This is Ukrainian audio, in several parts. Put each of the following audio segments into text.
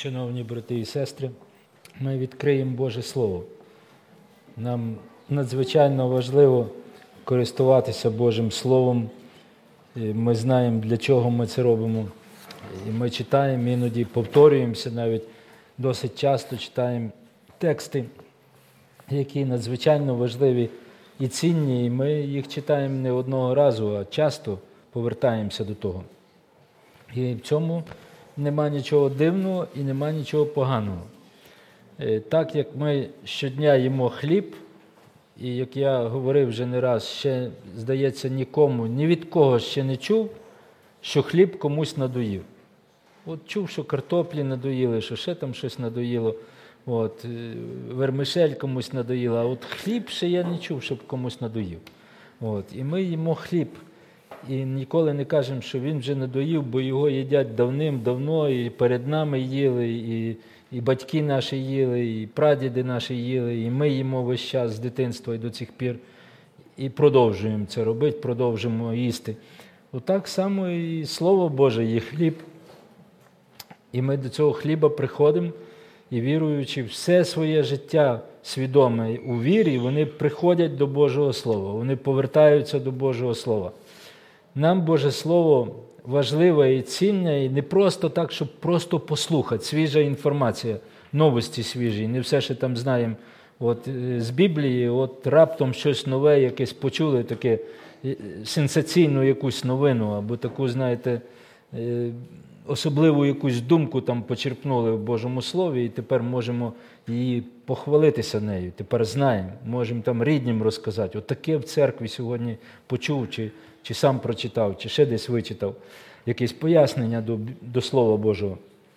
Шановні брати і сестри, ми відкриємо Боже Слово. Нам надзвичайно важливо користуватися Божим Словом. Ми знаємо, для чого ми це робимо. І ми читаємо, іноді повторюємося, навіть досить часто читаємо тексти, які надзвичайно важливі і цінні, і ми їх читаємо не одного разу, а часто повертаємося до того. І в цьому нема нічого дивного і нема нічого поганого. Так, як ми щодня їмо хліб, і як я говорив вже не раз, ще, здається, нікому, ні від кого ще не чув, що хліб комусь надоїв. От чув, що картоплі надоїли, що ще там щось надоїло, вермишель комусь надоїла, а от хліб ще я не чув, щоб комусь надоїв. І ми їмо хліб. І ніколи не кажемо, що він вже надоїв, бо його їдять давним-давно, і перед нами їли, і батьки наші їли, і прадіди наші їли, і ми їмо весь час з дитинства і до цих пір. І продовжуємо це робити, продовжуємо їсти. Отак само і Слово Боже є хліб. І ми до цього хліба приходимо, і віруючи все своє життя свідоме у вірі, вони приходять до Божого Слова, вони повертаються до Божого Слова. Нам Боже Слово важливе і цінне, і не просто так, щоб просто послухати. Свіжа інформація, новості свіжі, не все, що там знаємо. З Біблії, раптом щось нове, якесь почули, таке сенсаційну якусь новину, або таку, знаєте, особливу якусь думку там почерпнули в Божому Слові, і тепер можемо її похвалитися нею. Тепер знаємо, можемо там ріднім розказати. Таке в церкві сьогодні почув, чи сам прочитав, чи ще десь вичитав. Якесь пояснення до Слова Божого.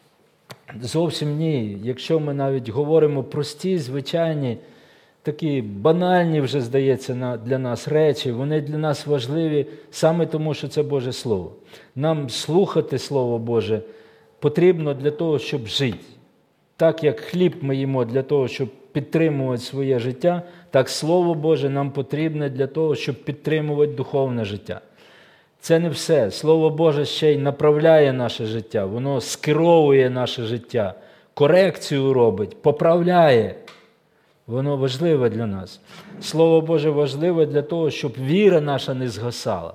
Зовсім ні. Якщо ми навіть говоримо прості, звичайні, такі банальні вже, здається, для нас речі, вони для нас важливі саме тому, що це Боже Слово. Нам слухати Слово Боже потрібно для того, щоб жити. Так, як хліб ми їмо для того, щоб підтримувати своє життя, так Слово Боже нам потрібне для того, щоб підтримувати духовне життя. Це не все. Слово Боже ще й направляє наше життя, воно скеровує наше життя, корекцію робить, поправляє. Воно важливе для нас. Слово Боже важливе для того, щоб віра наша не згасала.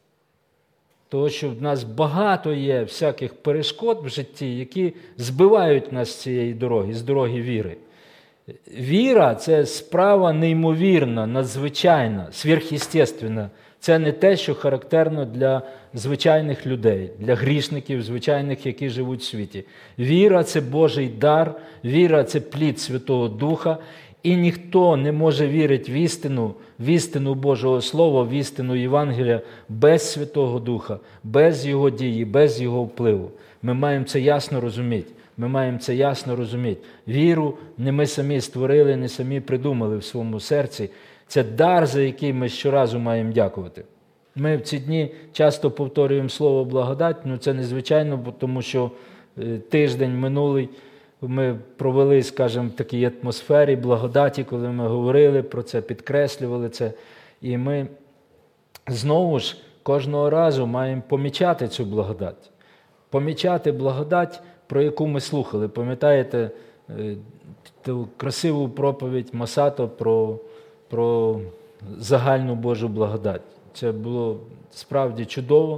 Тому що в нас багато є всяких перешкод в житті, які збивають нас з цієї дороги, з дороги віри. Віра – це справа неймовірна, надзвичайна, сверхъестественна. Це не те, що характерно для звичайних людей, для грішників, звичайних, які живуть в світі. Віра – це Божий дар, віра – це плід Святого Духа, і ніхто не може вірити в істину Божого Слова, в істину Євангелія без Святого Духа, без Його дії, без Його впливу. Ми маємо це ясно розуміти. Ми маємо це ясно розуміти. Віру не ми самі створили, не самі придумали в своєму серці. Це дар, за який ми щоразу маємо дякувати. Ми в ці дні часто повторюємо слово «благодать», це незвичайно, тому що тиждень минулий ми провели, скажімо, в такій атмосфері благодаті, коли ми говорили про це, підкреслювали це. І ми знову ж кожного разу маємо помічати цю благодать. Помічати благодать, про яку ми слухали. Пам'ятаєте ту красиву проповідь Масато про загальну Божу благодать. Це було справді чудово.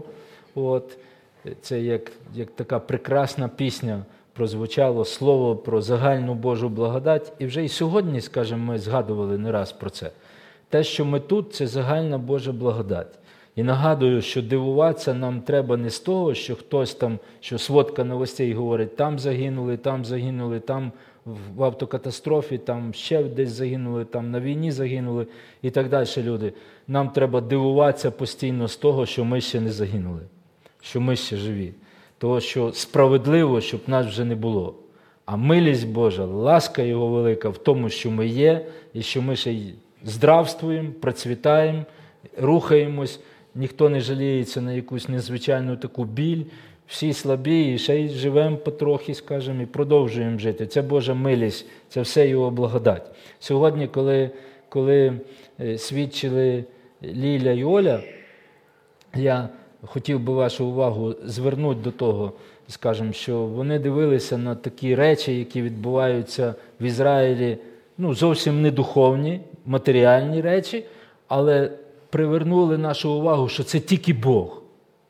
Це як така прекрасна пісня прозвучало слово про загальну Божу благодать. І вже і сьогодні, скажімо, ми згадували не раз про це. Те, що ми тут, це загальна Божа благодать. І нагадую, що дивуватися нам треба не з того, що хтось там, що сводка новостей говорить, там загинули, там в автокатастрофі, там ще десь загинули, там на війні загинули і так далі люди. Нам треба дивуватися постійно з того, що ми ще не загинули, що ми ще живі. Того, що справедливо, щоб нас вже не було. А милість Божа, ласка Його велика в тому, що ми є, і що ми ще й здравствуємо, процвітаємо, рухаємось, ніхто не жаліється на якусь незвичайну таку біль, всі слабі, і ще й живемо потрохи, скажімо, і продовжуємо жити. Це Божа милість, це все Його благодать. Сьогодні, коли свідчили Ліля і Оля, я хотів би вашу увагу звернути до того. скажімо, що вони дивилися на такі речі, які відбуваються в Ізраїлі, зовсім не духовні, матеріальні речі, але привернули нашу увагу, що це тільки Бог.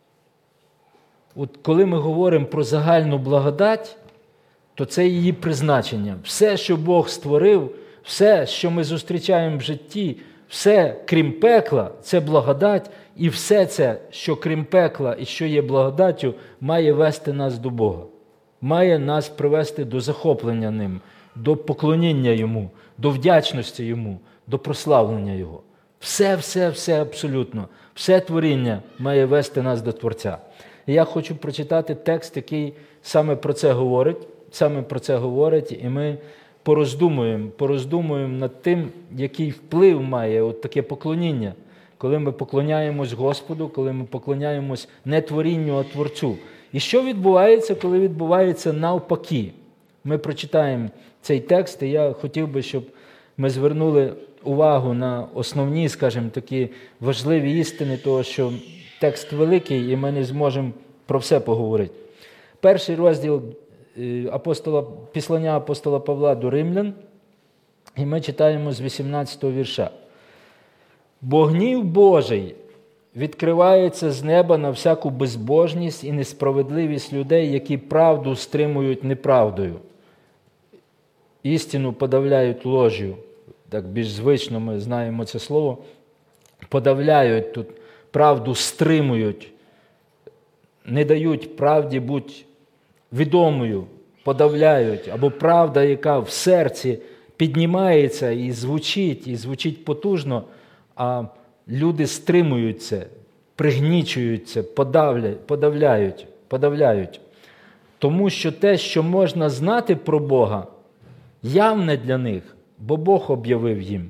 От коли ми говоримо про загальну благодать, то це її призначення. Все, що Бог створив, все, що ми зустрічаємо в житті, все, крім пекла, це благодать, і все це, що крім пекла і що є благодаттю, має вести нас до Бога. Має нас привести до захоплення Ним, до поклоніння Йому, до вдячності Йому, до прославлення Його. Все абсолютно, все творіння має вести нас до Творця. І я хочу прочитати текст, який саме про це говорить, і ми пороздумуємо над тим, який вплив має от таке поклоніння, коли ми поклоняємось Господу, коли ми поклоняємось не творінню, а Творцю. І що відбувається, коли відбувається навпаки? Ми прочитаємо цей текст, і я хотів би, щоб ми звернули увагу на основні, скажімо, такі важливі істини, того, що текст великий, і ми не зможемо про все поговорити. Перший розділ післання апостола Павла до римлян, і ми читаємо з 18-го вірша. «Бо гнів Божий відкривається з неба на всяку безбожність і несправедливість людей, які правду стримують неправдою. Істину подавляють лож'ю». Так більш звично ми знаємо це слово. Подавляють тут, правду стримують, не дають правді бути відомою, подавляють, або правда, яка в серці піднімається і звучить потужно, а люди стримуються, пригнічуються, подавляють. Тому що те, що можна знати про Бога, явне для них, бо Бог об'явив їм.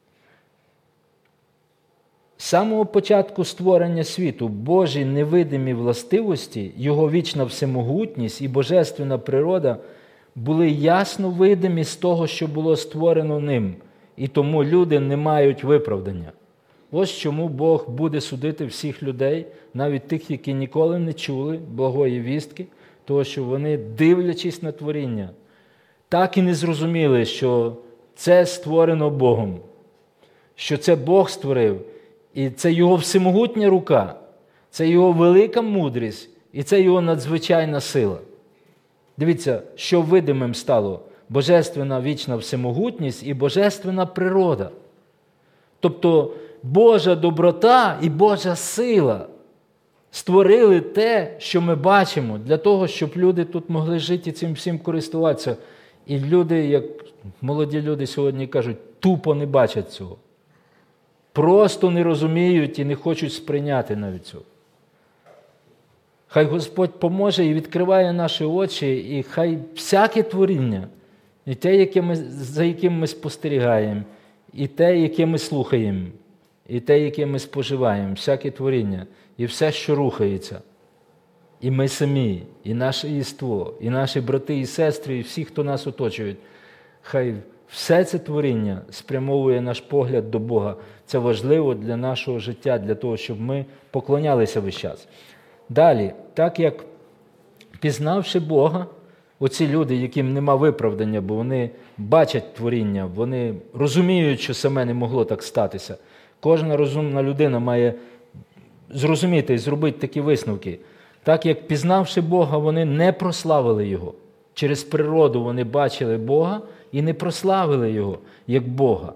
З самого початку створення світу Божі невидимі властивості, Його вічна всемогутність і божественна природа були ясно видимі з того, що було створено ним, і тому люди не мають виправдання. Ось чому Бог буде судити всіх людей, навіть тих, які ніколи не чули благої вістки, того, що вони, дивлячись на творіння, так і не зрозуміли, що це створено Богом, що це Бог створив, і це Його всемогутня рука, це Його велика мудрість, і це Його надзвичайна сила. Дивіться, що видимим стало божественна вічна всемогутність і божественна природа. Тобто Божа доброта і Божа сила створили те, що ми бачимо, для того, щоб люди тут могли жити і цим всім користуватися. І люди, як молоді люди сьогодні кажуть, тупо не бачать цього. Просто не розуміють і не хочуть сприйняти навіть цього. Хай Господь поможе і відкриває наші очі, і хай всяке творіння, і те, за яким ми спостерігаємо, і те, яке ми слухаємо, і те, яке ми споживаємо, всяке творіння, і все, що рухається, і ми самі, і наше єство, і наші брати і сестри, і всі, хто нас оточують, хай все це творіння спрямовує наш погляд до Бога. Це важливо для нашого життя, для того, щоб ми поклонялися весь час. Далі, так як пізнавши Бога, оці люди, яким нема виправдання, бо вони бачать творіння, вони розуміють, що саме не могло так статися. Кожна розумна людина має зрозуміти і зробити такі висновки. Так як пізнавши Бога, вони не прославили Його. Через природу вони бачили Бога і не прославили Його як Бога.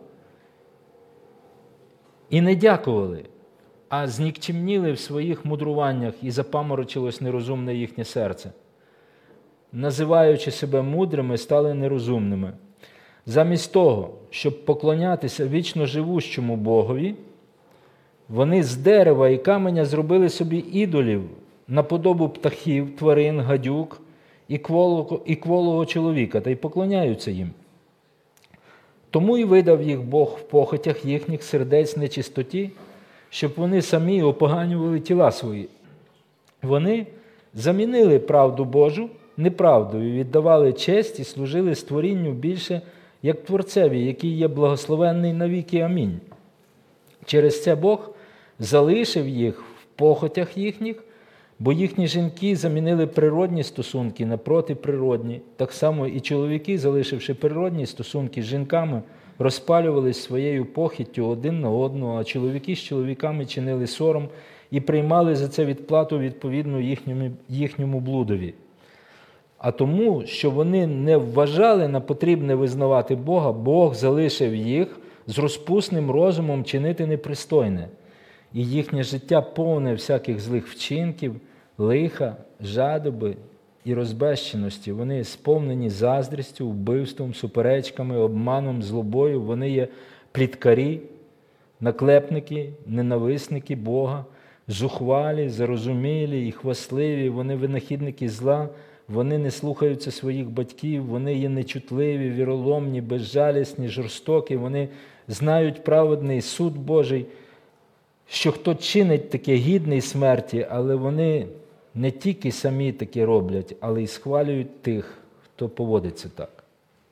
І не дякували, а знікчемніли в своїх мудруваннях і запаморочилось нерозумне їхнє серце. Називаючи себе мудрими, стали нерозумними. Замість того, щоб поклонятися вічно живущому Богові, вони з дерева і каменя зробили собі ідолів на подобу птахів, тварин, гадюк і кволого чоловіка, та й поклоняються їм. Тому й видав їх Бог в похотях їхніх сердець нечистоті, щоб вони самі опоганювали тіла свої. Вони замінили правду Божу неправдою, віддавали честь і служили створінню більше, як Творцеві, який є благословенний навіки. Амінь. Через це Бог залишив їх в похотях їхніх, Бо їхні жінки замінили природні стосунки на протиприродні. Так само і чоловіки, залишивши природні стосунки з жінками, розпалювались своєю похиттю один на одного, а чоловіки з чоловіками чинили сором і приймали за це відплату відповідно їхньому блудові. А тому, що вони не вважали на потрібне визнавати Бога, Бог залишив їх з розпусним розумом чинити непристойне. І їхнє життя повне всяких злих вчинків, лиха, жадоби і розбещеності. Вони сповнені заздрістю, вбивством, суперечками, обманом, злобою. Вони є пліткарі, наклепники, ненависники Бога, зухвалі, зарозумілі і хвастливі. Вони винахідники зла, вони не слухаються своїх батьків, вони є нечутливі, віроломні, безжалісні, жорстокі. Вони знають праведний суд Божий, що хто чинить таке гідний смерті, але вони не тільки самі таке роблять, але й схвалюють тих, хто поводиться так.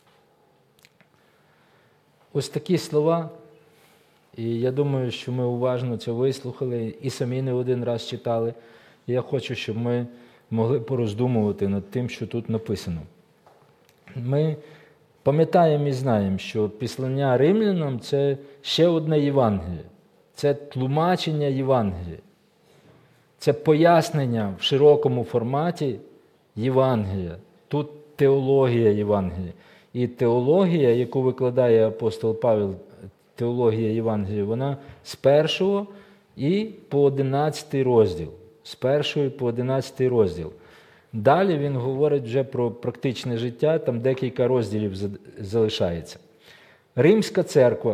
Ось такі слова, і я думаю, що ми уважно це вислухали і самі не один раз читали. І я хочу, щоб ми могли пороздумувати над тим, що тут написано. Ми пам'ятаємо і знаємо, що післання римлянам – це ще одне Євангеліє. Це тлумачення Євангелія. Це пояснення в широкому форматі Євангелія. Тут теологія Євангелія. І теологія, яку викладає апостол Павел, теологія Євангелія, вона з 1 і по 11 розділ. З 1 по 11 розділ. Далі він говорить вже про практичне життя, там декілька розділів залишається. Римська церква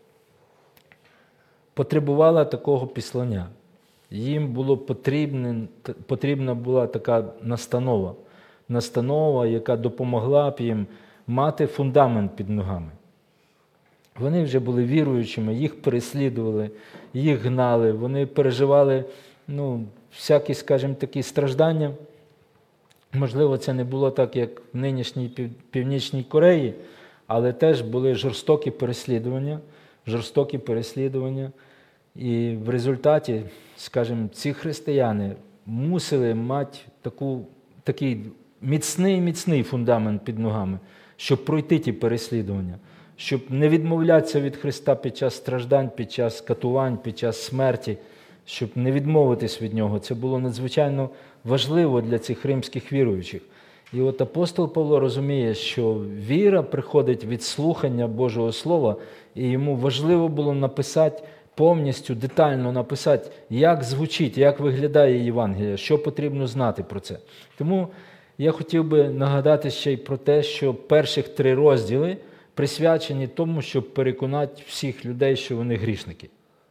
потребувала такого післання. Їм було потрібна була така настанова, яка допомогла б їм мати фундамент під ногами. Вони вже були віруючими, їх переслідували, їх гнали, вони переживали всякі, скажімо, такі страждання. Можливо, це не було так, як в нинішній Північній Кореї, але теж були жорстокі переслідування. І в результаті, скажімо, ці християни мусили мати такий міцний фундамент під ногами, щоб пройти ті переслідування, щоб не відмовлятися від Христа під час страждань, під час катувань, під час смерті, щоб не відмовитись від Нього. Це було надзвичайно важливо для цих римських віруючих. І от апостол Павло розуміє, що віра приходить від слухання Божого Слова, і йому важливо було написати, повністю, детально написати, як звучить, як виглядає Євангеліє, що потрібно знати про це. Тому я хотів би нагадати ще й про те, що перших 3 розділи присвячені тому, щоб переконати всіх людей, що вони грішники.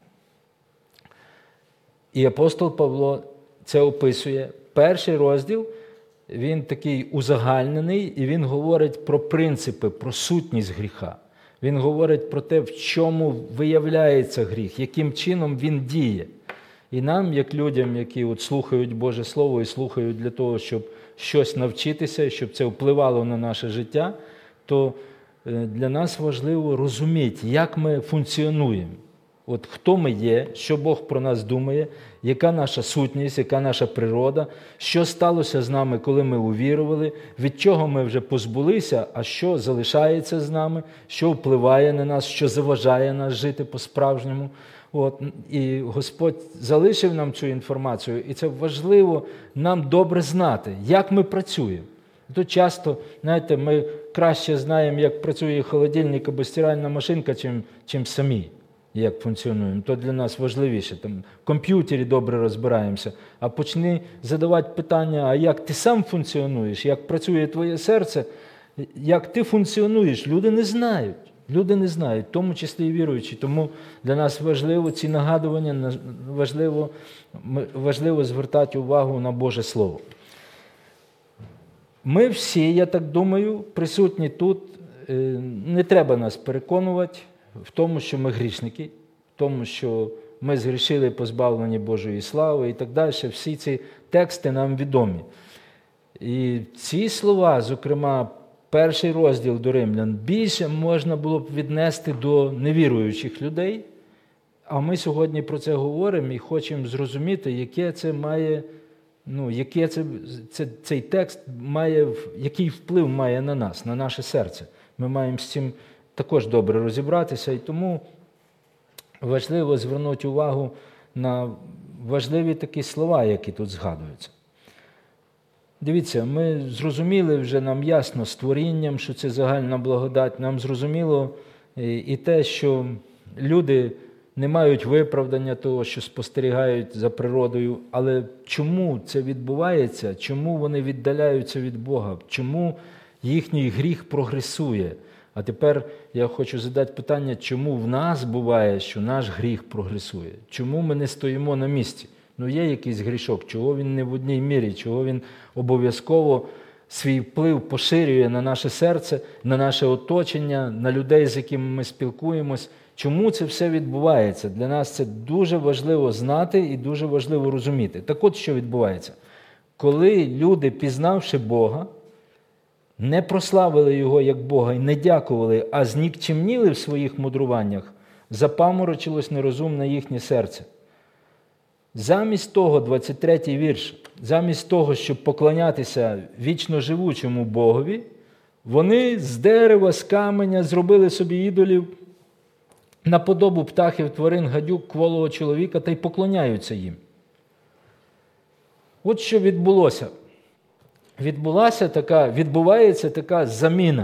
І апостол Павло це описує. Перший розділ, він такий узагальнений, і він говорить про принципи, про сутність гріха. Він говорить про те, в чому виявляється гріх, яким чином він діє. І нам, як людям, які слухають Боже Слово і слухають для того, щоб щось навчитися, щоб це впливало на наше життя, то для нас важливо розуміти, як ми функціонуємо. От хто ми є, що Бог про нас думає, яка наша сутність, яка наша природа, що сталося з нами, коли ми увірували, від чого ми вже позбулися, а що залишається з нами, що впливає на нас, що заважає нас жити по-справжньому. І Господь залишив нам цю інформацію, і це важливо нам добре знати, як ми працюємо. Тут часто, знаєте, ми краще знаємо, як працює холодильник або стиральна машинка, чим самі, як функціонуємо. То для нас важливіше. Там, в комп'ютері добре розбираємося. А почни задавати питання, а як ти сам функціонуєш, як працює твоє серце, як ти функціонуєш, люди не знають. Люди не знають, в тому числі і віруючі. Тому для нас важливо ці нагадування, важливо звертати увагу на Боже Слово. Ми всі, я так думаю, присутні тут, не треба нас переконувати в тому, що ми грішники, в тому, що ми згрішили, позбавлені Божої слави і так далі. Всі ці тексти нам відомі. І ці слова, зокрема, перший розділ до Римлян, більше можна було б віднести до невіруючих людей, а ми сьогодні про це говоримо і хочемо зрозуміти, яке це має яке цей текст має, який вплив має на нас, на наше серце. Ми маємо з цим також добре розібратися, і тому важливо звернути увагу на важливі такі слова, які тут згадуються. Дивіться, ми зрозуміли вже, нам ясно з творінням, що це загальна благодать, нам зрозуміло і те, що люди не мають виправдання того, що спостерігають за природою, але чому це відбувається, чому вони віддаляються від Бога, чому їхній гріх прогресує? А тепер я хочу задати питання, чому в нас буває, що наш гріх прогресує? Чому ми не стоїмо на місці? Є якийсь грішок, чого він не в одній мірі, чого він обов'язково свій вплив поширює на наше серце, на наше оточення, на людей, з якими ми спілкуємось. Чому це все відбувається? Для нас це дуже важливо знати і дуже важливо розуміти. Так от, що відбувається? Коли люди, пізнавши Бога, не прославили Його як Бога і не дякували, а знікчемніли в своїх мудруваннях, запаморочилось нерозумне їхнє серце. Замість того, 23-й вірш, замість того, щоб поклонятися вічно живучому Богові, вони з дерева, з каменя зробили собі ідолів на подобу птахів, тварин, гадюк, кволого чоловіка та й поклоняються їм. От що відбулося. Відбувається така заміна.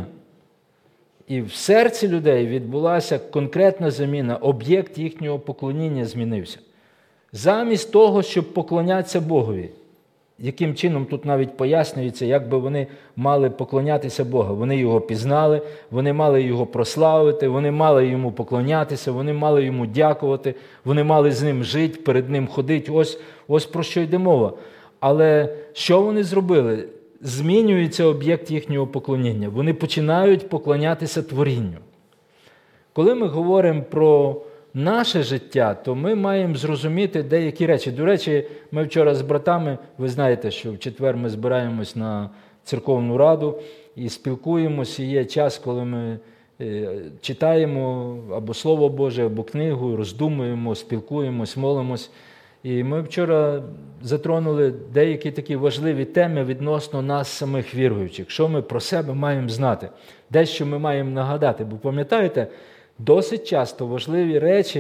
І в серці людей відбулася конкретна заміна, об'єкт їхнього поклоніння змінився. Замість того, щоб поклонятися Богові, яким чином тут навіть пояснюється, як би вони мали поклонятися Богу. Вони Його пізнали, вони мали Його прославити, вони мали Йому поклонятися, вони мали Йому дякувати, вони мали з Ним жити, перед Ним ходити. Ось про що йде мова. Але що вони зробили? Змінюється об'єкт їхнього поклоніння. Вони починають поклонятися творінню. Коли ми говоримо про наше життя, то ми маємо зрозуміти деякі речі. До речі, ми вчора з братами, ви знаєте, що в четвер ми збираємось на церковну раду і спілкуємося, і є час, коли ми читаємо або Слово Боже, або книгу, роздумуємо, спілкуємось, молимось. І ми вчора затронули деякі такі важливі теми відносно нас самих віруючих. Що ми про себе маємо знати, дещо ми маємо нагадати. Бо пам'ятаєте, досить часто важливі речі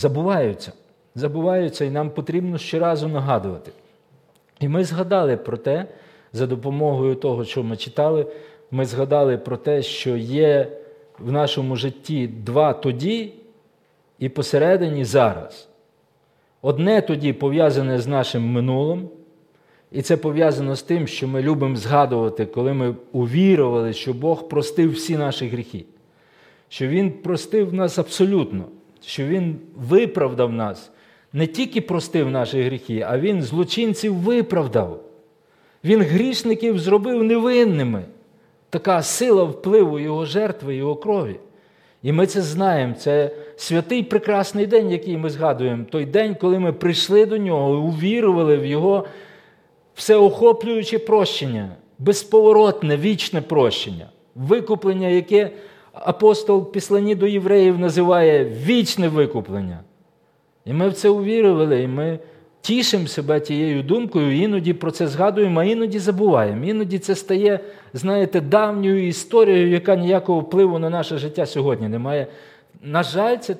забуваються, і нам потрібно щоразу нагадувати. І ми згадали про те, за допомогою того, що ми читали, ми згадали про те, що є в нашому житті два тоді і посередині зараз. Одне тоді пов'язане з нашим минулим, і це пов'язано з тим, що ми любимо згадувати, коли ми увірували, що Бог простив всі наші гріхи, що Він простив нас абсолютно, що Він виправдав нас, не тільки простив наші гріхи, а Він злочинців виправдав. Він грішників зробив невинними. Така сила впливу Його жертви, Його крові. І ми це знаємо, це святий прекрасний день, який ми згадуємо. Той день, коли ми прийшли до Нього і увірували в Його всеохоплююче прощення, безповоротне, вічне прощення, викуплення, яке апостол в Післанні до євреїв називає вічне викуплення. І ми в це увірували, і ми тішимо себе тією думкою, іноді про це згадуємо, а іноді забуваємо. Іноді це стає, знаєте, давньою історією, яка ніякого впливу на наше життя сьогодні не має. На жаль, це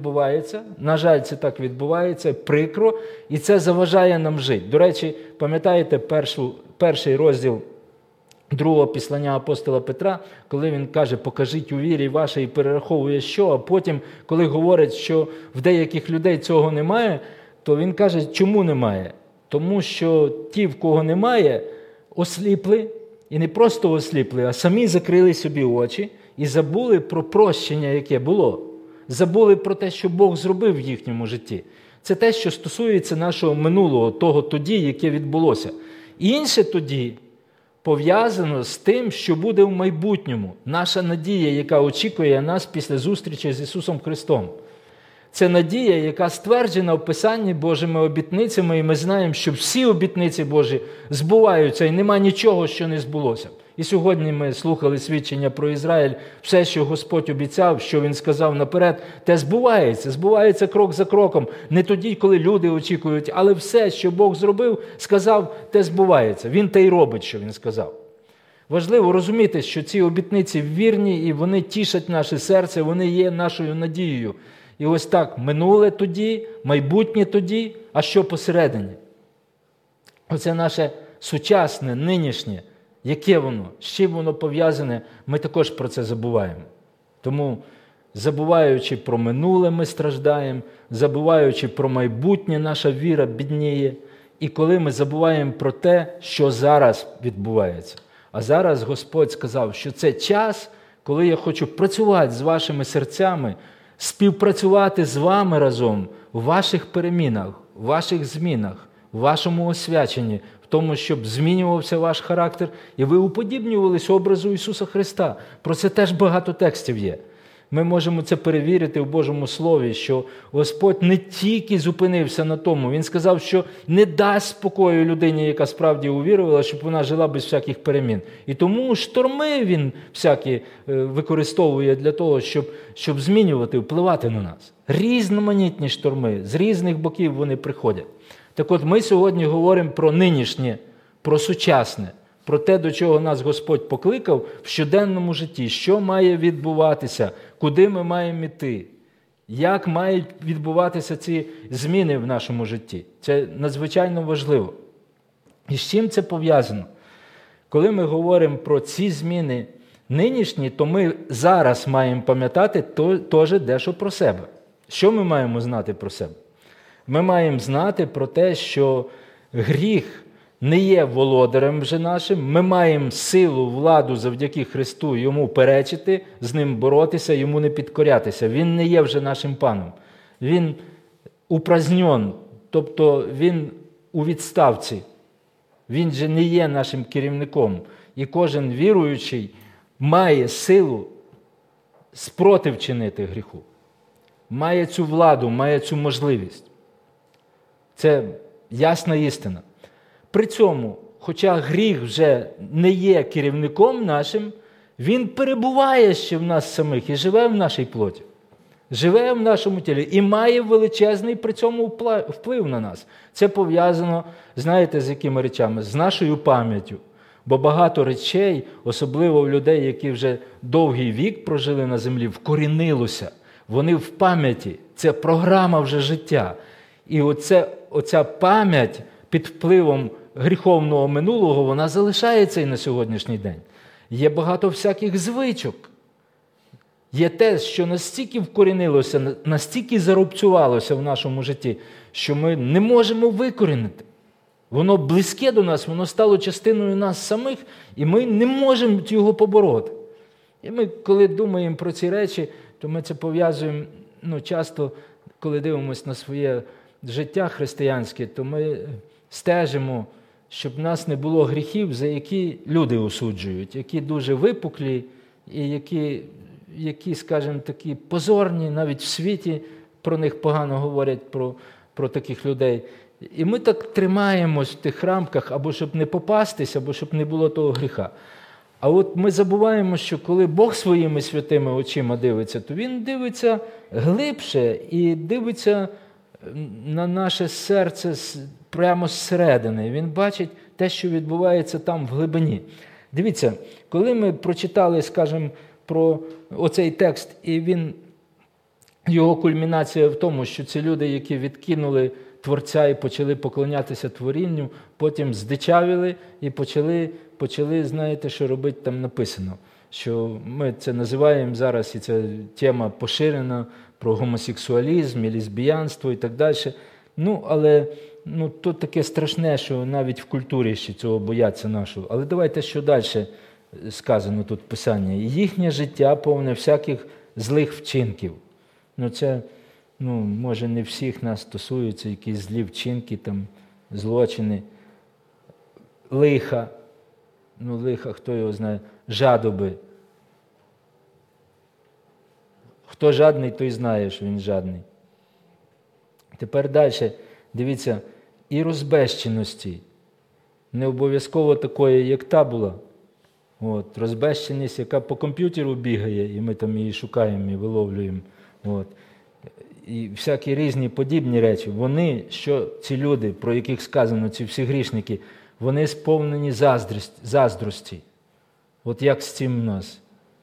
так відбувається, прикро, і це заважає нам жити. До речі, пам'ятаєте перший розділ другого післання апостола Петра, коли він каже, покажіть у вірі вашій, і перераховує що, а потім, коли говорить, що в деяких людей цього немає, то він каже, чому немає? Тому що ті, в кого немає, осліпли, і не просто осліпли, а самі закрили собі очі і забули про прощення, яке було. Забули про те, що Бог зробив в їхньому житті. Це те, що стосується нашого минулого, того тоді, яке відбулося. Інше тоді пов'язано з тим, що буде в майбутньому. Наша надія, яка очікує нас після зустрічі з Ісусом Христом. Це надія, яка стверджена в Писанні Божими обітницями, і ми знаємо, що всі обітниці Божі збуваються, і нема нічого, що не збулося. І сьогодні ми слухали свідчення про Ізраїль. Все, що Господь обіцяв, що Він сказав наперед, те збувається. Збувається крок за кроком. Не тоді, коли люди очікують, але все, що Бог зробив, сказав, те збувається. Він те й робить, що Він сказав. Важливо розуміти, що ці обітниці вірні, і вони тішать наше серце, вони є нашою надією. І ось так, минуле тоді, майбутнє тоді, а що посередині? Оце наше сучасне, нинішнє. Яке воно? З чим воно пов'язане? Ми також про це забуваємо. Тому, забуваючи про минуле, ми страждаємо, забуваючи про майбутнє, наша віра бідніє. І коли ми забуваємо про те, що зараз відбувається. А зараз Господь сказав, що це час, коли я хочу працювати з вашими серцями, співпрацювати з вами разом у ваших перемінах, у ваших змінах, у вашому освяченні, в тому, щоб змінювався ваш характер, і ви уподібнювались образу Ісуса Христа. Про це теж багато текстів є. Ми можемо це перевірити в Божому Слові, що Господь не тільки зупинився на тому, Він сказав, що не дасть спокою людині, яка справді увірувала, щоб вона жила без всяких перемін. І тому шторми Він всякі використовує для того, щоб змінювати, впливати на нас. Різноманітні шторми, з різних боків вони приходять. Так от ми сьогодні говоримо про нинішнє, про сучасне, про те, до чого нас Господь покликав в щоденному житті, що має відбуватися, куди ми маємо йти, як мають відбуватися ці зміни в нашому житті. Це надзвичайно важливо. І з чим це пов'язано? Коли ми говоримо про ці зміни нинішні, то ми зараз маємо пам'ятати теж дещо про себе. Що ми маємо знати про себе? Ми маємо знати про те, що гріх не є володарем вже нашим, ми маємо силу, владу завдяки Христу йому перечити, з ним боротися, йому не підкорятися. Він не є вже нашим паном. Він упразнен, тобто він у відставці. Він же не є нашим керівником. І кожен віруючий має силу спротив чинити гріху. Має цю владу, має цю можливість. Це ясна істина. При цьому, хоча гріх вже не є керівником нашим, він перебуває ще в нас самих і живе в нашій плоті, живе в нашому тілі і має величезний при цьому вплив на нас. Це пов'язано, знаєте, з якими речами? З нашою пам'яттю. Бо багато речей, особливо в людей, які вже довгий вік прожили на землі, вкорінилося. Вони в пам'яті. Це програма вже життя. І оця пам'ять під впливом гріховного минулого, вона залишається і на сьогоднішній день. Є багато всяких звичок. Є те, що настільки вкорінилося, настільки зарубцювалося в нашому житті, що ми не можемо викорінити. Воно близьке до нас, воно стало частиною нас самих, і ми не можемо його побороти. І ми, коли думаємо про ці речі, то ми це пов'язуємо, часто, коли дивимося на своє життя християнське, то ми стежимо, щоб в нас не було гріхів, за які люди осуджують, які дуже випуклі і які, скажімо, такі позорні, навіть в світі про них погано говорять, про таких людей. І ми так тримаємось в тих рамках, або щоб не попастись, або щоб не було того гріха. А от ми забуваємо, що коли Бог своїми святими очима дивиться, то Він дивиться глибше і дивиться на наше серце прямо зсередини. Він бачить те, що відбувається там в глибині. Дивіться, коли ми прочитали, скажімо, про оцей текст, і його кульмінація в тому, що ці люди, які відкинули Творця і почали поклонятися творінню, потім здичавіли і почали, знаєте, що робити там написано. Що ми це називаємо зараз, і ця тема поширена, про гомосексуалізм і лесбіянство і так далі. Але то таке страшне, що навіть в культурі ще цього бояться нашого. Але давайте, що далі сказано тут в Писанні. Їхнє життя повне всяких злих вчинків. Це, може, не всіх нас стосуються якісь злі вчинки, там, злочини, лиха. Лиха, хто його знає, жадоби. Хто жадний, той знає, що він жадний. Тепер далі, дивіться, і розбещеності. Не обов'язково такої, як та була. От, розбещеність, яка по комп'ютеру бігає, і ми там її шукаємо і виловлюємо. От. І всякі різні подібні речі. Вони, що ці люди, про яких сказано, ці всі грішники, вони сповнені заздрості. От як з цим у нас?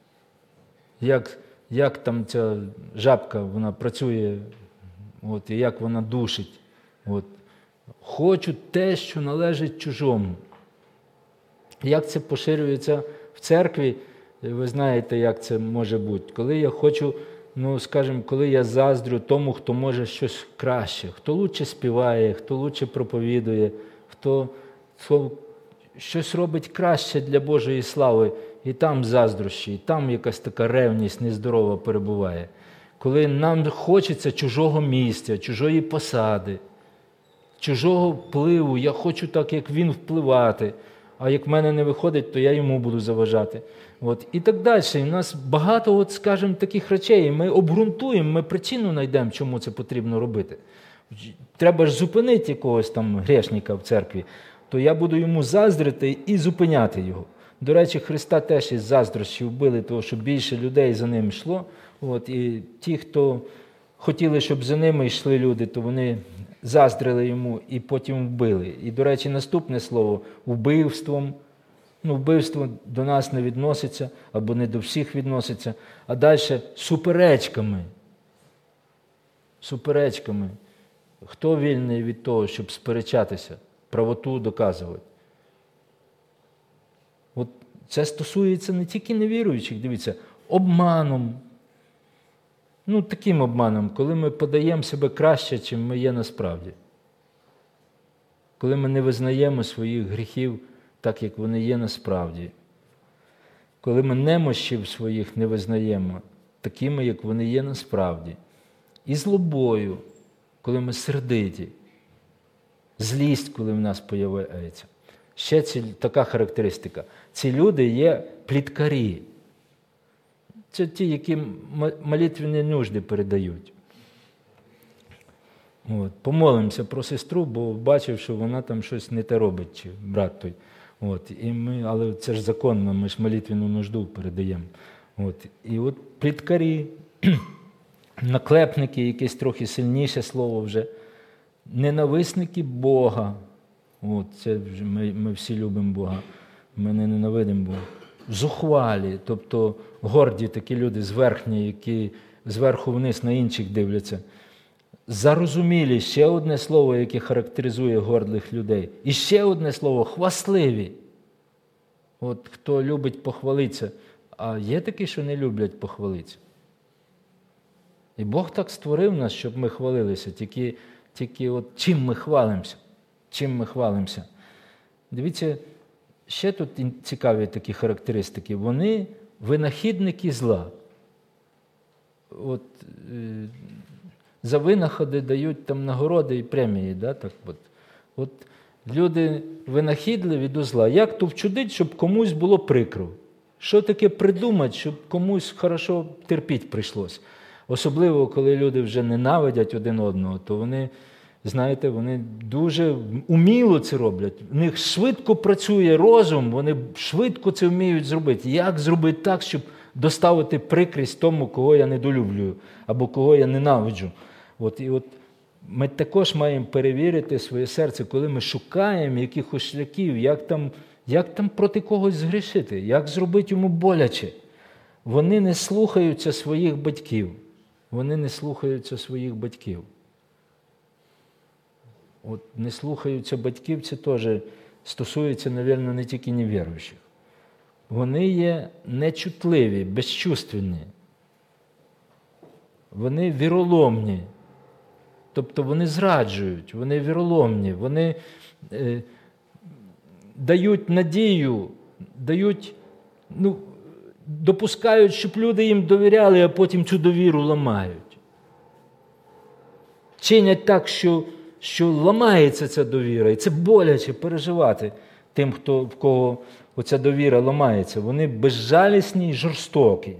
Як там ця жабка, вона працює, от, і як вона душить. От. Хочу те, що належить чужому. Як це поширюється в церкві, ви знаєте, як це може бути. Коли я хочу, скажімо, коли я заздрю тому, хто може щось краще, хто лучше співає, хто лучше проповідує, хто щось робить краще для Божої слави, і там заздрощі, і там якась така ревність нездорова перебуває. Коли нам хочеться чужого місця, чужої посади, чужого впливу, я хочу так, як він впливати, а як в мене не виходить, то я йому буду заважати. От. І так далі. І в нас багато, скажімо, таких речей. Ми обґрунтуємо, ми причину знайдемо, чому це потрібно робити. Треба ж зупинити якогось там грішника в церкві, то я буду йому заздрити і зупиняти його. До речі, Христа теж із заздрощі вбили, тому що більше людей за ним йшло. От. І ті, хто хотіли, щоб за ними йшли люди, то вони заздрили йому і потім вбили. І, до речі, наступне слово – вбивством. Вбивство до нас не відноситься, або не до всіх відноситься. А далі суперечками. Суперечками. Хто вільний від того, щоб сперечатися, правоту доказувати? От це стосується не тільки невіруючих, дивіться, обманом. Таким обманом, коли ми подаємо себе краще, чим ми є насправді. Коли ми не визнаємо своїх гріхів так, як вони є насправді. Коли ми немощів своїх не визнаємо такими, як вони є насправді. І злобою, коли ми сердиті. Злість, коли в нас появляється. Ще така характеристика. Ці люди є пліткарі. Це ті, які молитвені нужди передають. От. Помолимося про сестру, бо бачив, що вона там щось не те робить, чи брат той. От. Але це ж законно, ми ж молитвену нужду передаємо. От. І от пліткарі, наклепники, якесь трохи сильніше слово вже, ненависники Бога. От. Це вже ми всі любимо Бога, ми не ненавидимо Бога. Зухвалі, тобто горді такі люди зверхні, які зверху вниз на інших дивляться. Зарозумілі, ще одне слово, яке характеризує гордих людей. І ще одне слово – хвастливі. От хто любить похвалитися, а є такі, що не люблять похвалитися. І Бог так створив нас, щоб ми хвалилися, тільки от чим ми хвалимося. Чим ми хвалимося. Дивіться, ще тут цікаві такі характеристики. Вони винахідники зла. От, за винаходи дають там нагороди і премії. Да? Так от люди винахідливі до зла. Як то вчудить, щоб комусь було прикро? Що таке придумати, щоб комусь хорошо терпіти прийшлось? Особливо, коли люди вже ненавидять один одного, то вони, знаєте, вони дуже уміло це роблять. У них швидко працює розум, вони швидко це вміють зробити. Як зробити так, щоб доставити прикрість тому, кого я недолюблюю, або кого я ненавиджу? От ми також маємо перевірити своє серце, коли ми шукаємо якихось шляхів, як там проти когось згрішити, як зробити йому боляче. Вони не слухаються своїх батьків. Вони не слухаються своїх батьків. От не слухаються батьків, це теж стосується, мабуть, не тільки невіруючих. Вони є нечутливі, безчувственні. Вони віроломні. Тобто вони зраджують, вони віроломні, вони дають надію, допускають, щоб люди їм довіряли, а потім цю довіру ламають. Чинять так, що ламається ця довіра, і це боляче переживати тим, в кого оця довіра ламається. Вони безжалісні і жорстокі.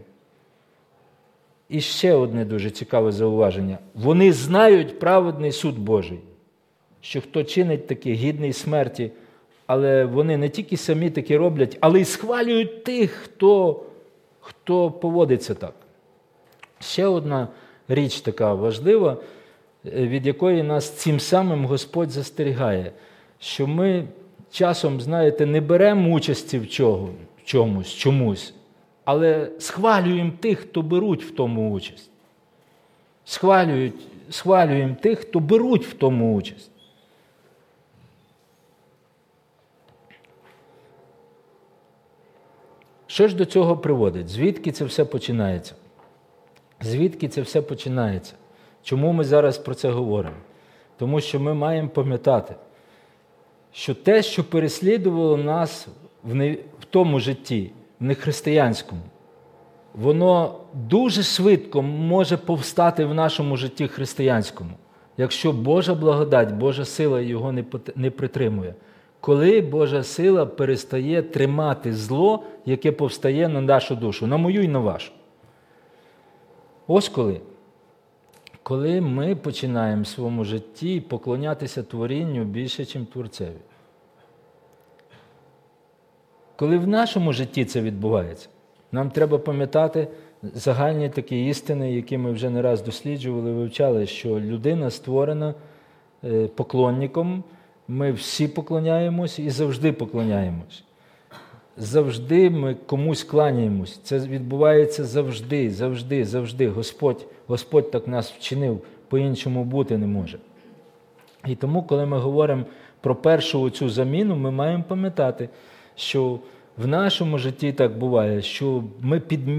І ще одне дуже цікаве зауваження. Вони знають праведний суд Божий, що хто чинить таке гідний смерті, але вони не тільки самі таке роблять, але й схвалюють тих, хто поводиться так. Ще одна річ така важлива, від якої нас цим самим Господь застерігає, що ми часом, знаєте, не беремо участі в чомусь, але схвалюємо тих, хто беруть в тому участь. Схвалюємо тих, хто беруть в тому участь. Що ж до цього приводить? Звідки це все починається? Звідки це все починається? Чому ми зараз про це говоримо? Тому що ми маємо пам'ятати, що те, що переслідувало нас в тому житті, в нехристиянському, воно дуже швидко може повстати в нашому житті християнському, якщо Божа благодать, Божа сила його не притримує. Коли Божа сила перестає тримати зло, яке повстає на нашу душу, на мою і на вашу. Ось коли. Коли ми починаємо в своєму житті поклонятися творінню більше, ніж Творцеві. Коли в нашому житті це відбувається, нам треба пам'ятати загальні такі істини, які ми вже не раз досліджували, вивчали, що людина створена поклонником, ми всі поклоняємось і завжди поклоняємось. Завжди ми комусь кланяємось. Це відбувається завжди. Господь так нас вчинив, по-іншому бути не може. І тому, коли ми говоримо про першу цю заміну, ми маємо пам'ятати, що в нашому житті так буває, що ми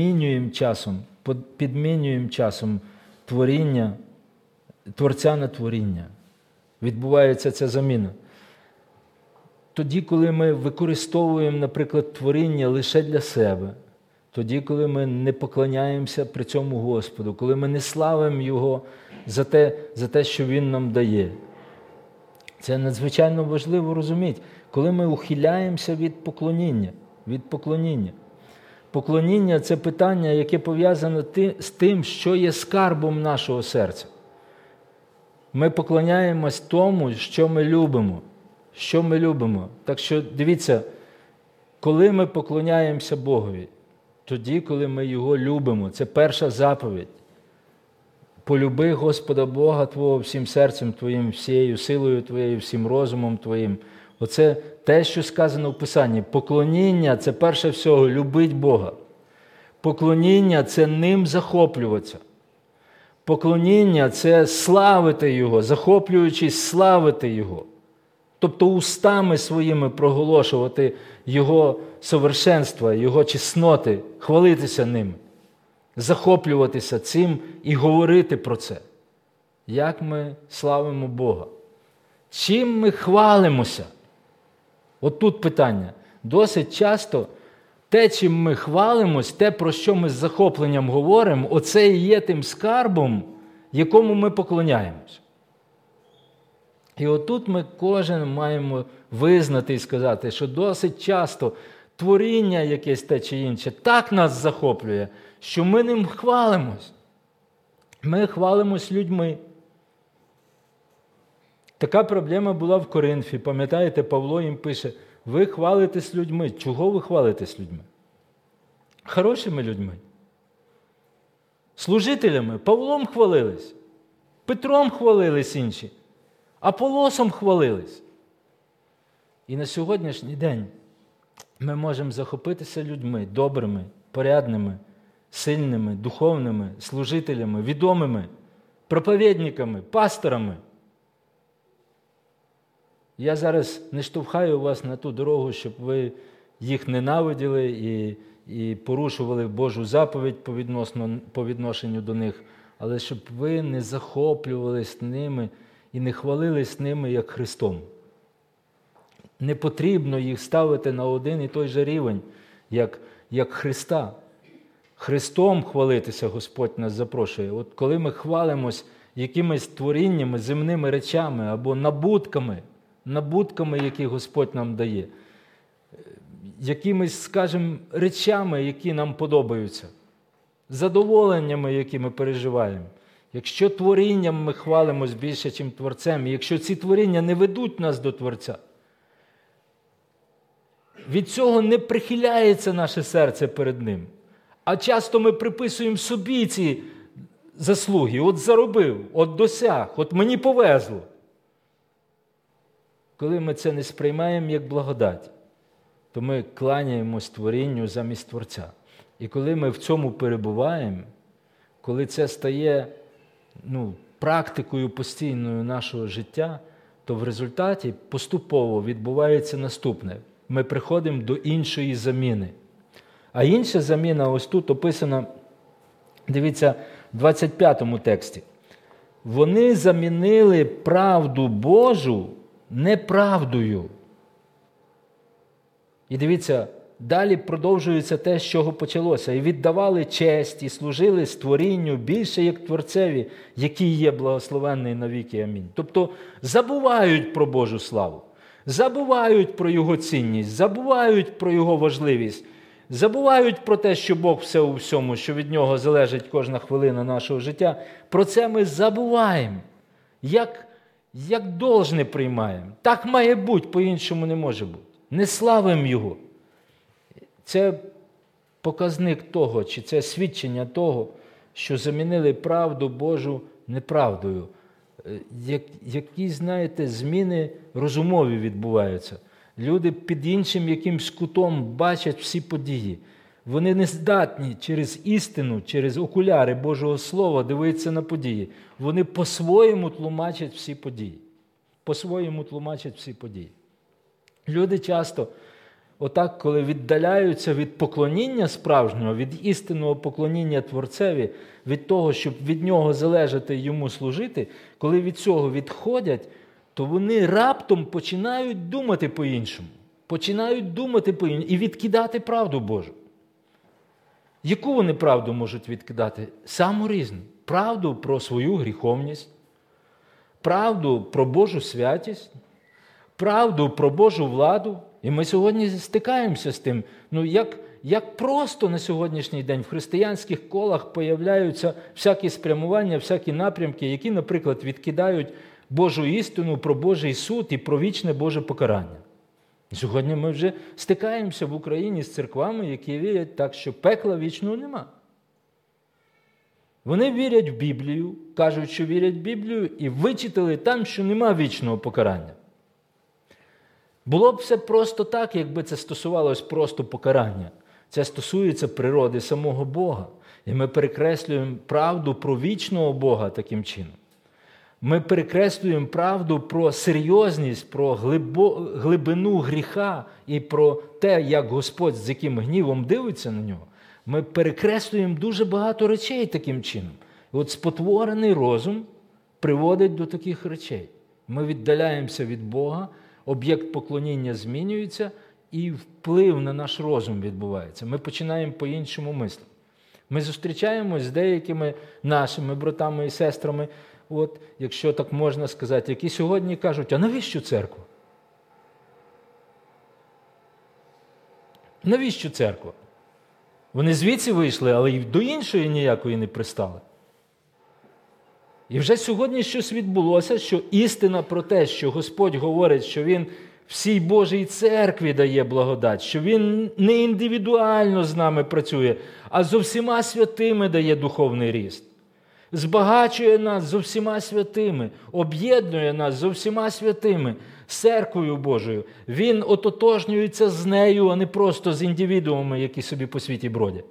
підмінюємо часом творіння, Творця на творіння. Відбувається ця заміна. Тоді, коли ми використовуємо, наприклад, творіння лише для себе, тоді, коли ми не поклоняємося при цьому Господу, коли ми не славимо Його за те, що Він нам дає. Це надзвичайно важливо розуміти, коли ми ухиляємося від поклоніння. Поклоніння – це питання, яке пов'язане з тим, що є скарбом нашого серця. Ми поклоняємось тому, що ми любимо. Так що, дивіться, коли ми поклоняємося Богові, тоді, коли ми Його любимо, це перша заповідь. Полюби Господа Бога Твого всім серцем Твоїм, всією силою Твоєю, всім розумом Твоїм. Оце те, що сказано в Писанні. Поклоніння – це перше всього любить Бога. Поклоніння – це ним захоплюватися. Поклоніння – це славити Його, захоплюючись славити Його. Тобто устами своїми проголошувати Його совершенства, Його чесноти, хвалитися ним, захоплюватися цим і говорити про це. Як ми славимо Бога? Чим ми хвалимося? От тут питання. Досить часто те, чим ми хвалимось, те, про що ми з захопленням говоримо, оце і є тим скарбом, якому ми поклоняємось. І отут ми кожен маємо визнати і сказати, що досить часто творіння якесь те чи інше так нас захоплює, що ми ним хвалимось. Ми хвалимось людьми. Така проблема була в Коринфі. Пам'ятаєте, Павло їм пише, ви хвалитесь людьми. Чого ви хвалитесь людьми? Хорошими людьми. Служителями. Павлом хвалились. Петром хвалились інші. Аполосом хвалились. І на сьогоднішній день ми можемо захопитися людьми добрими, порядними, сильними, духовними, служителями, відомими, проповідниками, пасторами. Я зараз не штовхаю вас на ту дорогу, щоб ви їх ненавиділи і порушували Божу заповідь по відношенню до них, але щоб ви не захоплювались ними і не хвалились ними, як Христом. Не потрібно їх ставити на один і той же рівень, як Христа. Христом хвалитися Господь нас запрошує. От коли ми хвалимось якимись творіннями, земними речами або набутками, які Господь нам дає, якимись, скажімо, речами, які нам подобаються, задоволеннями, які ми переживаємо. Якщо творінням ми хвалимось більше, ніж Творцем, і якщо ці творіння не ведуть нас до Творця, від цього не прихиляється наше серце перед Ним. А часто ми приписуємо собі ці заслуги. От заробив, от досяг, от мені повезло. Коли ми це не сприймаємо як благодать, то ми кланяємось творінню замість Творця. І коли ми в цьому перебуваємо, коли це стає практикою постійною нашого життя, то в результаті поступово відбувається наступне. Ми приходимо до іншої заміни. А інша заміна ось тут описана, дивіться, в 25 тексті. Вони замінили правду Божу неправдою. І дивіться, далі продовжується те, з чого почалося. І віддавали честь, і служили створінню більше, як Творцеві, який є благословенний навіки. Амінь. Тобто забувають про Божу славу, забувають про Його цінність, забувають про Його важливість, забувають про те, що Бог все у всьому, що від Нього залежить кожна хвилина нашого життя. Про це ми забуваємо. Як должне приймаємо. Так має бути, по-іншому не може бути. Не славимо Його. Це показник того, чи це свідчення того, що замінили правду Божу неправдою. Які, знаєте, зміни розумові відбуваються. Люди під іншим якимсь кутом бачать всі події. Вони не здатні через істину, через окуляри Божого Слова дивитися на події. Вони по-своєму тлумачать всі події. По-своєму тлумачать всі події. Люди часто, отак, коли віддаляються від поклоніння справжнього, від істинного поклоніння Творцеві, від того, щоб від Нього залежати і Йому служити, коли від цього відходять, то вони раптом починають думати по-іншому. Починають думати по-іншому і відкидати правду Божу. Яку вони правду можуть відкидати? Саму різну. Правду про свою гріховність, правду про Божу святість, правду про Божу владу. І ми сьогодні стикаємося з тим, як просто на сьогоднішній день в християнських колах появляються всякі спрямування, всякі напрямки, які, наприклад, відкидають Божу істину про Божий суд і про вічне Боже покарання. Сьогодні ми вже стикаємося в Україні з церквами, які вірять так, що пекла вічного нема. Вони вірять в Біблію, кажуть, що вірять в Біблію, і вичитали там, що нема вічного покарання. Було б все просто так, якби це стосувалось просто покарання. Це стосується природи самого Бога. І ми перекреслюємо правду про вічного Бога таким чином. Ми перекреслюємо правду про серйозність, про глибину гріха і про те, як Господь з яким гнівом дивиться на нього. Ми перекреслюємо дуже багато речей таким чином. І от спотворений розум приводить до таких речей. Ми віддаляємося від Бога, об'єкт поклоніння змінюється, і вплив на наш розум відбувається. Ми починаємо по-іншому мислити. Ми зустрічаємось з деякими нашими братами і сестрами, якщо так можна сказати, які сьогодні кажуть, а навіщо церква? Навіщо церква? Вони звідси вийшли, але й до іншої ніякої не пристали. І вже сьогодні щось відбулося, що істина про те, що Господь говорить, що Він всій Божій церкві дає благодать, що Він не індивідуально з нами працює, а зо всіма святими дає духовний ріст. Збагачує нас зо всіма святими, об'єднує нас зо всіма святими, з церквою Божою. Він ототожнюється з нею, а не просто з індивідуумами, які собі по світі бродять.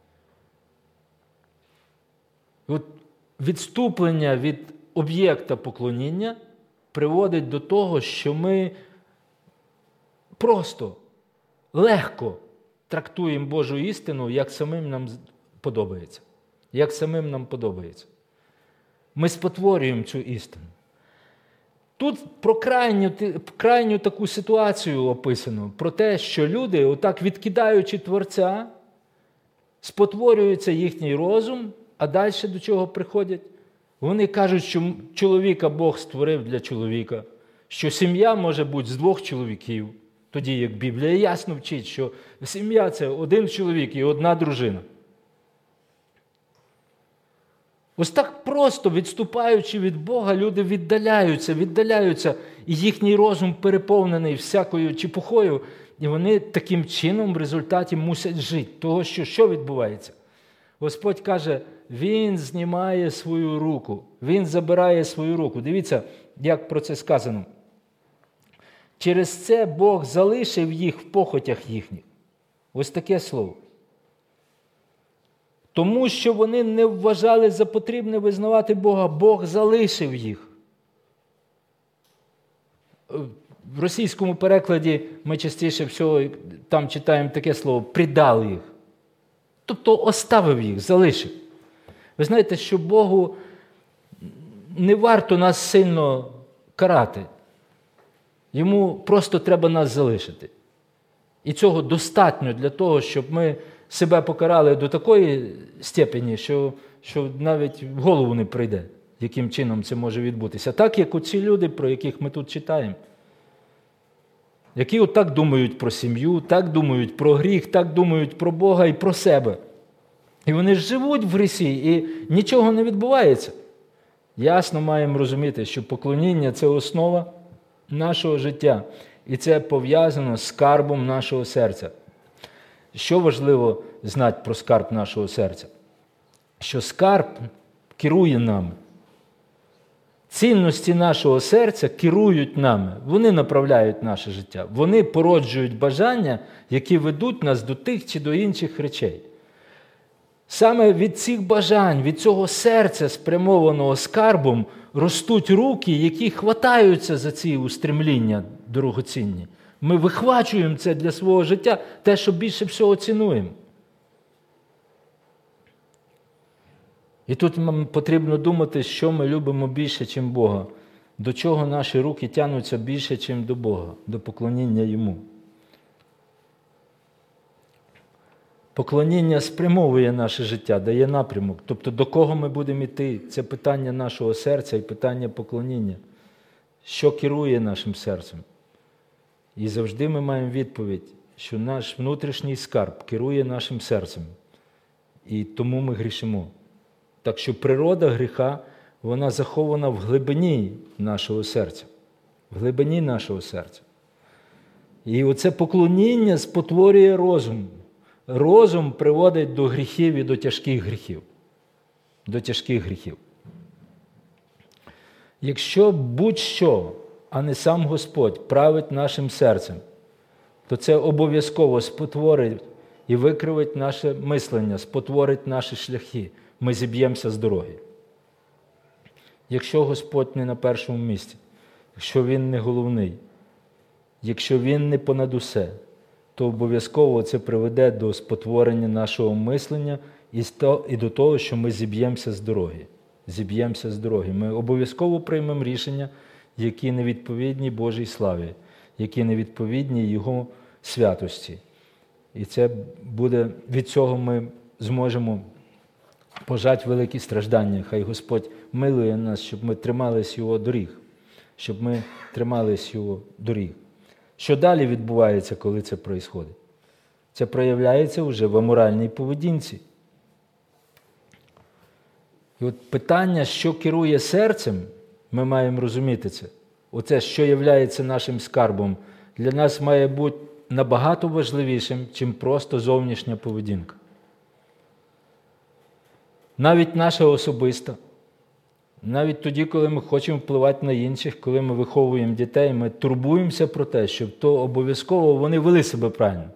От відступлення від об'єкта поклоніння приводить до того, що ми просто, легко трактуємо Божу істину, як самим нам подобається. Як самим нам подобається. Ми спотворюємо цю істину. Тут про крайню таку ситуацію описано, про те, що люди, отак відкидаючи Творця, спотворюється їхній розум, а далі до чого приходять? Вони кажуть, що чоловіка Бог створив для чоловіка, що сім'я може бути з двох чоловіків, тоді як Біблія ясно вчить, що сім'я – це один чоловік і одна дружина. Ось так просто, відступаючи від Бога, люди віддаляються, і їхній розум переповнений всякою чепухою, І вони таким чином в результаті мусять жити. Того, що відбувається? Господь каже, Він знімає свою руку, Він забирає свою руку. Дивіться, як про це сказано. Через це Бог залишив їх в похотях їхніх. Ось таке слово. Тому що вони не вважали за потрібне визнавати Бога, Бог залишив їх. В російському перекладі ми частіше всього там читаємо таке слово «придав їх». Тобто оставив їх, залишив. Ви знаєте, що Богу не варто нас сильно карати. Йому просто треба нас залишити. І цього достатньо для того, щоб ми себе покарали до такої степені, що навіть в голову не прийде, яким чином це може відбутися. Так, як оці люди, про яких ми тут читаємо. Які отак думають про сім'ю, так думають про гріх, так думають про Бога і про себе. І вони живуть в грісі, і нічого не відбувається. Ясно маємо розуміти, що поклоніння – це основа нашого життя. І це пов'язано з скарбом нашого серця. Що важливо знати про скарб нашого серця? Що скарб керує нами. Цінності нашого серця керують нами. Вони направляють наше життя. Вони породжують бажання, які ведуть нас до тих чи до інших речей. Саме від цих бажань, від цього серця, спрямованого скарбом, ростуть руки, які хватаються за ці устремління дорогоцінні. Ми вихвачуємо це для свого життя, те, що більше всього цінуємо. І тут нам потрібно думати, що ми любимо більше, ніж Бога. До чого наші руки тягнуться більше, ніж до Бога, до поклоніння Йому. Поклоніння спрямовує наше життя, дає напрямок. Тобто, до кого ми будемо йти? Це питання нашого серця і питання поклоніння. Що керує нашим серцем? І завжди ми маємо відповідь, що наш внутрішній скарб керує нашим серцем. І тому ми грішимо. Так що природа гріха, вона захована в глибині нашого серця. В глибині нашого серця. І оце поклоніння спотворює розум. Розум приводить до гріхів і до тяжких гріхів. До тяжких гріхів. Якщо будь-що, а не сам Господь, править нашим серцем, то це обов'язково спотворить і викривить наше мислення, спотворить наші шляхи. Ми зіб'ємося з дороги. Якщо Господь не на першому місці, якщо Він не головний, якщо Він не понад усе, то обов'язково це приведе до спотворення нашого мислення і до того, що ми зіб'ємося з дороги. Зіб'ємося з дороги. Ми обов'язково приймемо рішення, які не відповідні Божій славі, які не відповідні Його святості. І це буде, від цього ми зможемо пожати великі страждання. Хай Господь милує нас, щоб ми тримались Його доріг. Щоб ми тримались Його доріг. Що далі відбувається, коли це відбувається? Це проявляється вже в аморальній поведінці. І от питання, що керує серцем, ми маємо розуміти це. Оце, що є нашим скарбом, для нас має бути набагато важливішим, чим просто зовнішня поведінка. Навіть наша особиста, навіть тоді, коли ми хочемо впливати на інших, коли ми виховуємо дітей, ми турбуємося про те, щоб то обов'язково вони вели себе правильно.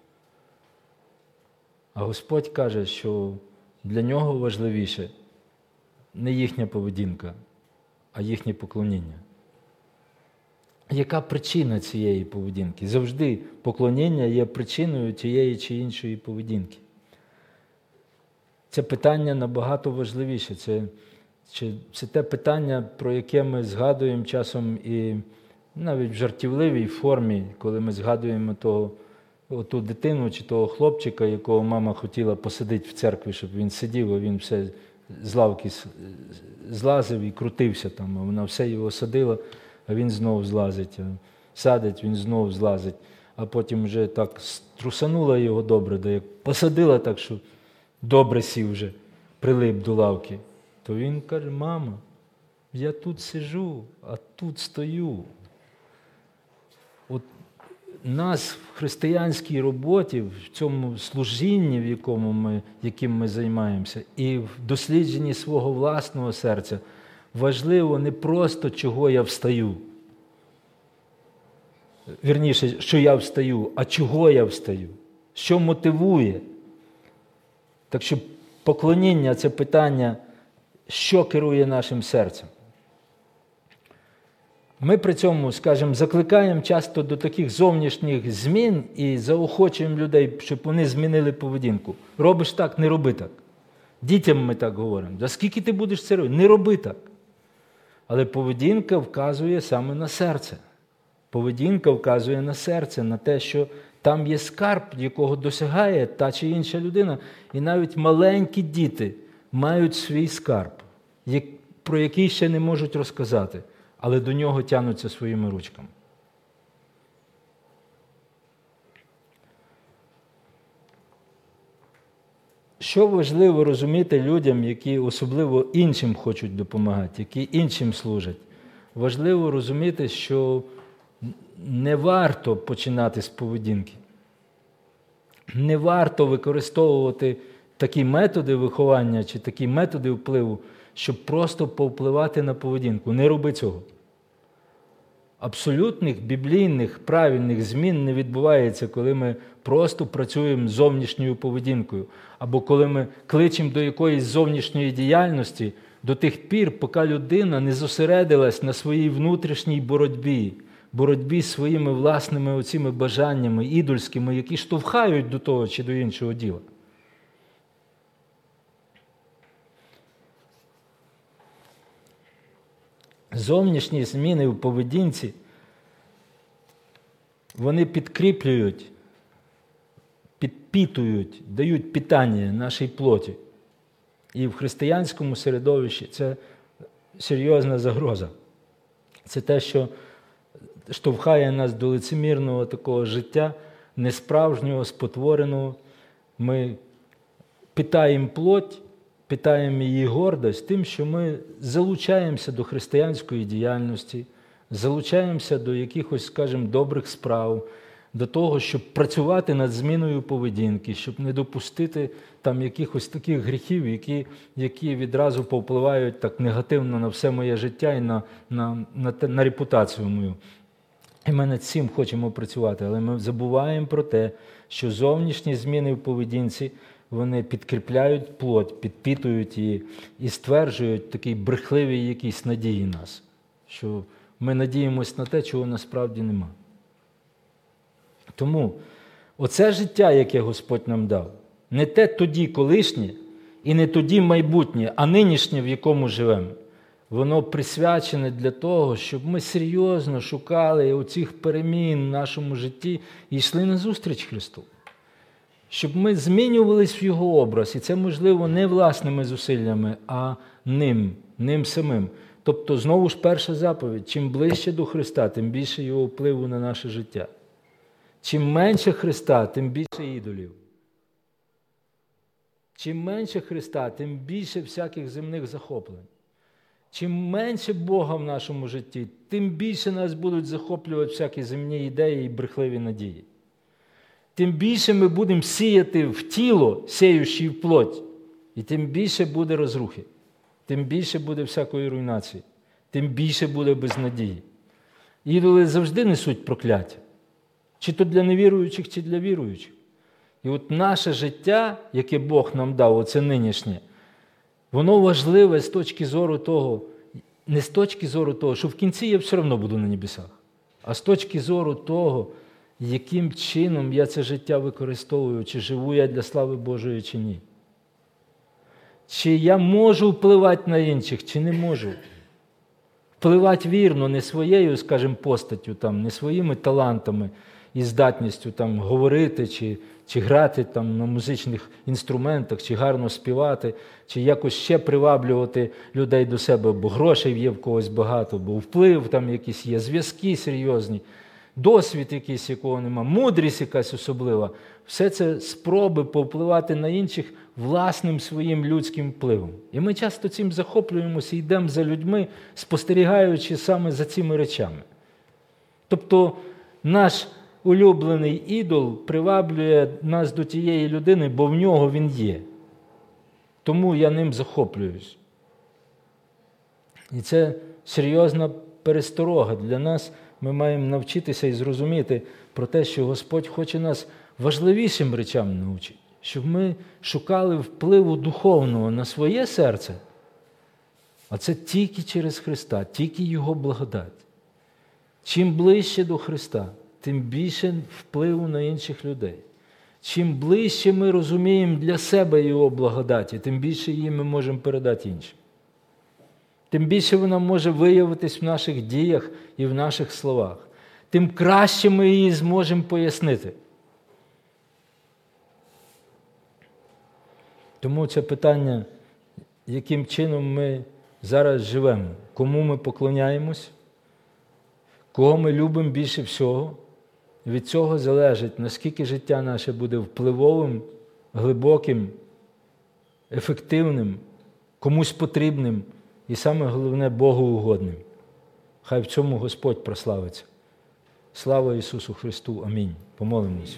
А Господь каже, що для нього важливіше не їхня поведінка, а їхнє поклоніння. Яка причина цієї поведінки? Завжди поклоніння є причиною тієї чи іншої поведінки. Це питання набагато важливіше. Це те питання, про яке ми згадуємо часом і навіть в жартівливій формі, коли ми згадуємо ту дитину чи того хлопчика, якого мама хотіла посадити в церкві, щоб він сидів, а він все з лавки злазив і крутився там, а вона все його садила, а він знову злазить, садить, він знову злазить, а потім вже так струсанула його добре, да як посадила так, що добре сів вже, прилип до лавки, то він каже: мама, я тут сижу, а тут стою. От нас в християнській роботі, в цьому служінні, яким ми займаємося, і в дослідженні свого власного серця, важливо не просто, чого я встаю. Вірніше, що я встаю, а чого я встаю. Що мотивує. Так що поклоніння – це питання, що керує нашим серцем. Ми при цьому, скажімо, закликаємо часто до таких зовнішніх змін і заохочуємо людей, щоб вони змінили поведінку. Робиш так, не роби так. Дітям ми так говоримо. Да скільки ти будеш це робити? Не роби так. Але поведінка вказує саме на серце. Поведінка вказує на серце, на те, що там є скарб, якого досягає та чи інша людина. І навіть маленькі діти мають свій скарб, про який ще не можуть розказати, але до нього тягнуться своїми ручками. Що важливо розуміти людям, які особливо іншим хочуть допомагати, які іншим служать? Важливо розуміти, що не варто починати з поведінки. Не варто використовувати такі методи виховання чи такі методи впливу, щоб просто повпливати на поведінку. Не роби цього. Абсолютних, біблійних, правильних змін не відбувається, коли ми просто працюємо з зовнішньою поведінкою, або коли ми кличемо до якоїсь зовнішньої діяльності до тих пір, поки людина не зосередилась на своїй внутрішній боротьбі з своїми власними оціми бажаннями ідольськими, які штовхають до того чи до іншого діла. Зовнішні зміни в поведінці, вони підкріплюють, підпитують, дають питання нашій плоті. І в християнському середовищі це серйозна загроза. Це те, що штовхає нас до лицемірного такого життя, несправжнього, спотвореного. Ми питаємо плоть, питаємо її гордость тим, що ми залучаємося до християнської діяльності, залучаємося до якихось, скажімо, добрих справ, до того, щоб працювати над зміною поведінки, щоб не допустити там якихось таких гріхів, які відразу повпливають так негативно на все моє життя і на репутацію мою. І ми над цим хочемо працювати, але ми забуваємо про те, що зовнішні зміни в поведінці, вони підкріпляють плоть, підпитують її і стверджують такий брехливий якийсь надії нас, що ми надіємось на те, чого насправді нема. Тому оце життя, яке Господь нам дав, не те тоді колишнє і не тоді майбутнє, а нинішнє, в якому живемо. Воно присвячене для того, щоб ми серйозно шукали оцих перемін в нашому житті і йшли назустріч Христу. Щоб ми змінювались в Його образ. І це можливо не власними зусиллями, а ним самим. Тобто, знову ж перша заповідь, чим ближче до Христа, тим більше Його впливу на наше життя. Чим менше Христа, тим більше ідолів. Чим менше Христа, тим більше всяких земних захоплень. Чим менше Бога в нашому житті, тим більше нас будуть захоплювати всякі земні ідеї і брехливі надії. Тим більше ми будемо сіяти в тіло, сіючи в плоть, і тим більше буде розрухи, тим більше буде всякої руйнації, тим більше буде безнадії. Ідоли завжди несуть прокляття, чи то для невіруючих, чи для віруючих. І от наше життя, яке Бог нам дав, оце нинішнє, воно важливе з точки зору того, не з точки зору того, що в кінці я все одно буду на небесах, а з точки зору того, яким чином я це життя використовую, чи живу я для слави Божої, чи ні. Чи я можу впливати на інших, чи не можу. Впливати вірно, не своєю, скажімо, постаттю, там, не своїми талантами і здатністю там, говорити, чи грати там, на музичних інструментах, чи гарно співати, чи якось ще приваблювати людей до себе, бо грошей є в когось багато, бо вплив там якийсь є, зв'язки серйозні, досвід якийсь, якого нема, мудрість якась особлива. Все це спроби повпливати на інших власним своїм людським впливом. І ми часто цим захоплюємося і йдемо за людьми, спостерігаючи саме за цими речами. Тобто наш улюблений ідол приваблює нас до тієї людини, бо в нього він є. Тому я ним захоплююсь. І це серйозна пересторога для нас. Ми маємо навчитися і зрозуміти про те, що Господь хоче нас важливішим речам навчити. Щоб ми шукали впливу духовного на своє серце, а це тільки через Христа, тільки Його благодать. Чим ближче до Христа, тим більше впливу на інших людей. Чим ближче ми розуміємо для себе Його благодаті, тим більше її ми можемо передати іншим. Тим більше вона може виявитись в наших діях і в наших словах. Тим краще ми її зможемо пояснити. Тому це питання, яким чином ми зараз живемо, кому ми поклоняємось, кого ми любимо більше всього. Від цього залежить, наскільки життя наше буде впливовим, глибоким, ефективним, комусь потрібним і саме головне Богу угодним. Хай в цьому Господь прославиться. Слава Ісусу Христу. Амінь. Помолимось.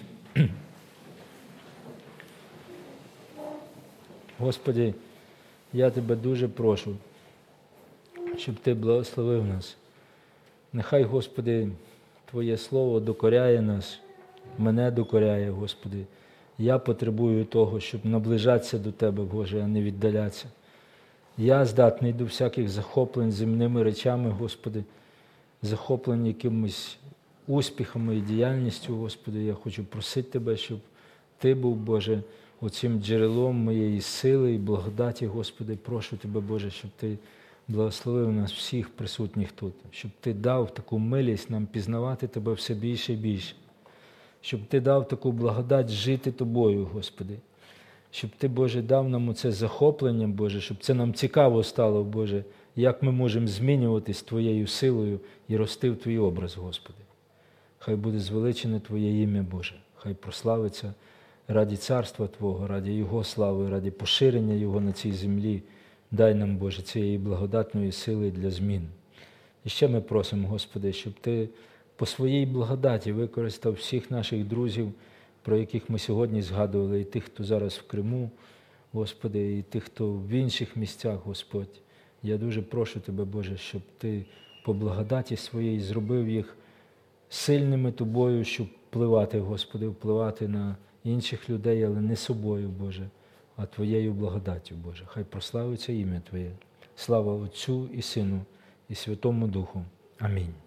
Господи, я Тебе дуже прошу, щоб Ти благословив нас. Нехай, Господи, Твоє Слово докоряє нас, мене докоряє, Господи. Я потребую того, щоб наближатися до Тебе, Боже, а не віддалятися. Я здатний до всяких захоплень земними речами, Господи, захоплень якимось успіхами і діяльністю, Господи. Я хочу просити Тебе, щоб Ти був, Боже, оцим джерелом моєї сили і благодаті, Господи. Прошу Тебе, Боже, щоб Ти благословив нас всіх присутніх тут, щоб Ти дав таку милість нам пізнавати Тебе все більше і більше, щоб Ти дав таку благодать жити Тобою, Господи, щоб Ти, Боже, дав нам оце захоплення, Боже, щоб це нам цікаво стало, Боже, як ми можемо змінюватись Твоєю силою і рости в Твій образ, Господи. Хай буде звеличене Твоє ім'я, Боже, хай прославиться раді царства Твого, раді Його слави, раді поширення Його на цій землі. Дай нам, Боже, цієї благодатної сили для змін. І ще ми просимо, Господи, щоб Ти по своїй благодаті використав всіх наших друзів, про яких ми сьогодні згадували, і тих, хто зараз в Криму, Господи, і тих, хто в інших місцях, Господь. Я дуже прошу Тебе, Боже, щоб Ти по благодаті своїй зробив їх сильними Тобою, щоб впливати, Господи, впливати на інших людей, але не собою, Боже, а Твоєю благодаттю, Боже. Хай прославиться ім'я Твоє. Слава Отцю і Сину, і Святому Духу. Амінь.